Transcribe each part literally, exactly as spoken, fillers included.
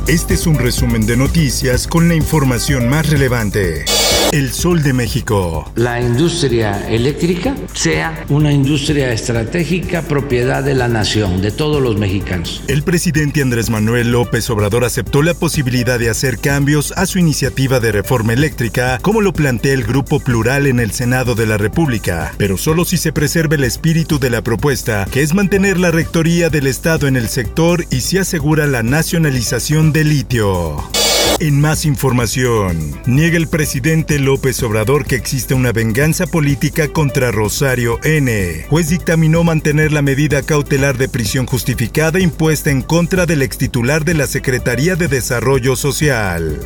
Este es un resumen de noticias con la información más relevante. El Sol de México. La industria eléctrica sea una industria estratégica propiedad de la nación, de todos los mexicanos. El presidente Andrés Manuel López Obrador aceptó la posibilidad de hacer cambios a su iniciativa de reforma eléctrica, como lo plantea el Grupo Plural en el Senado de la República, pero solo si se preserva el espíritu de la propuesta, que es mantener la rectoría del Estado en el sector y se asegura la nacionalización del litio. En más información, niega el presidente López Obrador que existe una venganza política contra Rosario N. Juez dictaminó mantener la medida cautelar de prisión justificada impuesta en contra del extitular de la Secretaría de Desarrollo Social.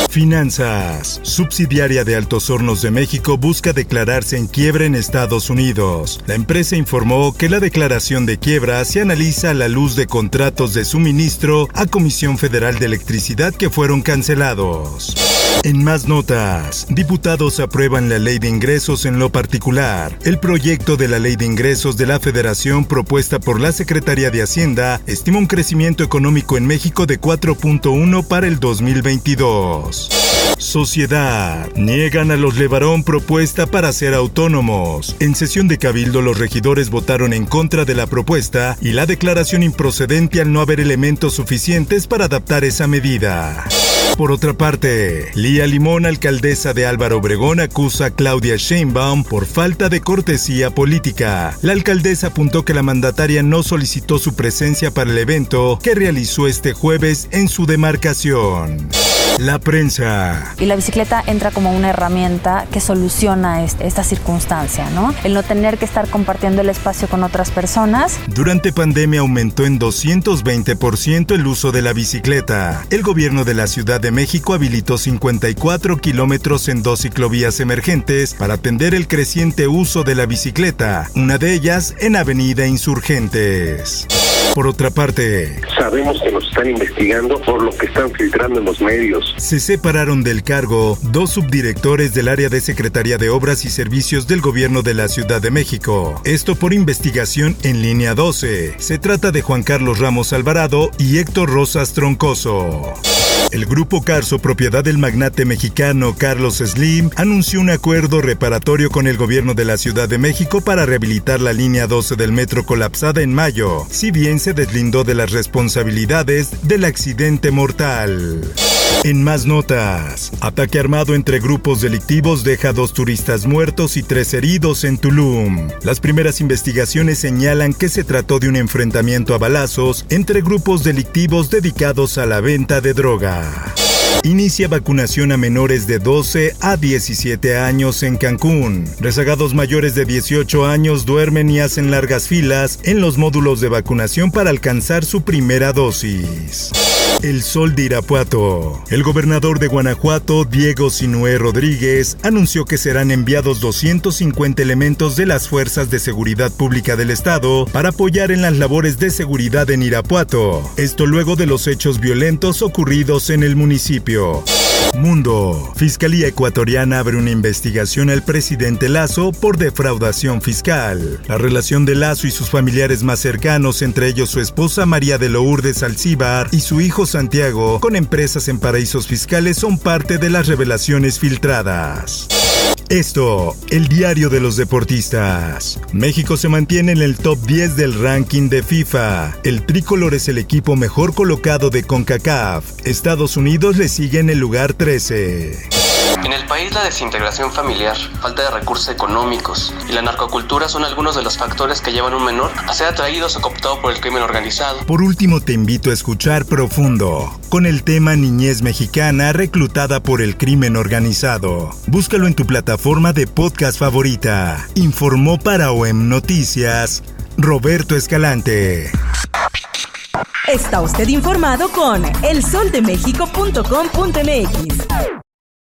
Finanzas. Subsidiaria de Altos Hornos de México busca declararse en quiebra en Estados Unidos. La empresa informó que la declaración de quiebra se analiza a la luz de contratos de suministro a Comisión Federal de Electricidad que fueron cancelados. En más notas, diputados aprueban la Ley de Ingresos en lo particular. El proyecto de la Ley de Ingresos de la Federación propuesta por la Secretaría de Hacienda estima un crecimiento económico en México de cuatro punto uno para el dos mil veintidós. Sociedad. Niegan a los Levarón propuesta para ser autónomos. En sesión de Cabildo, los regidores votaron en contra de la propuesta y la declaración improcedente al no haber elementos suficientes para adaptar esa medida. Por otra parte, Lía Limón, alcaldesa de Álvaro Obregón, acusa a Claudia Sheinbaum por falta de cortesía política. La alcaldesa apuntó que la mandataria no solicitó su presencia para el evento que realizó este jueves en su demarcación. La prensa. Y la bicicleta entra como una herramienta que soluciona esta circunstancia, ¿no? El no tener que estar compartiendo el espacio con otras personas. Durante pandemia aumentó en doscientos veinte por ciento el uso de la bicicleta. El gobierno de la Ciudad de México habilitó cincuenta y cuatro kilómetros en dos ciclovías emergentes para atender el creciente uso de la bicicleta, una de ellas en Avenida Insurgentes. Por otra parte, sabemos que nos están investigando por lo que están filtrando en los medios. Se separaron del cargo dos subdirectores del área de Secretaría de Obras y Servicios del Gobierno de la Ciudad de México. Esto por investigación en línea doce. Se trata de Juan Carlos Ramos Alvarado y Héctor Rosas Troncoso. El Grupo Carso, propiedad del magnate mexicano Carlos Slim, anunció un acuerdo reparatorio con el gobierno de la Ciudad de México para rehabilitar la línea doce del metro colapsada en mayo, si bien se deslindó de las responsabilidades del accidente mortal. En más notas, ataque armado entre grupos delictivos deja dos turistas muertos y tres heridos en Tulum. Las primeras investigaciones señalan que se trató de un enfrentamiento a balazos entre grupos delictivos dedicados a la venta de droga. Inicia vacunación a menores de doce a diecisiete años en Cancún. Rezagados mayores de dieciocho años duermen y hacen largas filas en los módulos de vacunación para alcanzar su primera dosis. El Sol de Irapuato. El gobernador de Guanajuato, Diego Sinué Rodríguez, anunció que serán enviados doscientos cincuenta elementos de las Fuerzas de Seguridad Pública del Estado para apoyar en las labores de seguridad en Irapuato. Esto luego de los hechos violentos ocurridos en el municipio. Mundo. Fiscalía ecuatoriana abre una investigación al presidente Lazo por defraudación fiscal. La relación de Lazo y sus familiares más cercanos, entre ellos su esposa María de Lourdes Alcíbar y su hijo Santiago, con empresas en paraísos fiscales, son parte de las revelaciones filtradas. Esto, el diario de los deportistas. México se mantiene en el top diez del ranking de FIFA. El tricolor es el equipo mejor colocado de CONCACAF. Estados Unidos le sigue en el lugar trece. En el país, la desintegración familiar, falta de recursos económicos y la narcocultura son algunos de los factores que llevan a un menor a ser atraído o cooptado por el crimen organizado. Por último, te invito a escuchar Profundo, con el tema Niñez Mexicana reclutada por el crimen organizado. Búscalo en tu plataforma de podcast favorita. Informó para O E M Noticias, Roberto Escalante. Está usted informado con el sol de méxico punto com punto m x.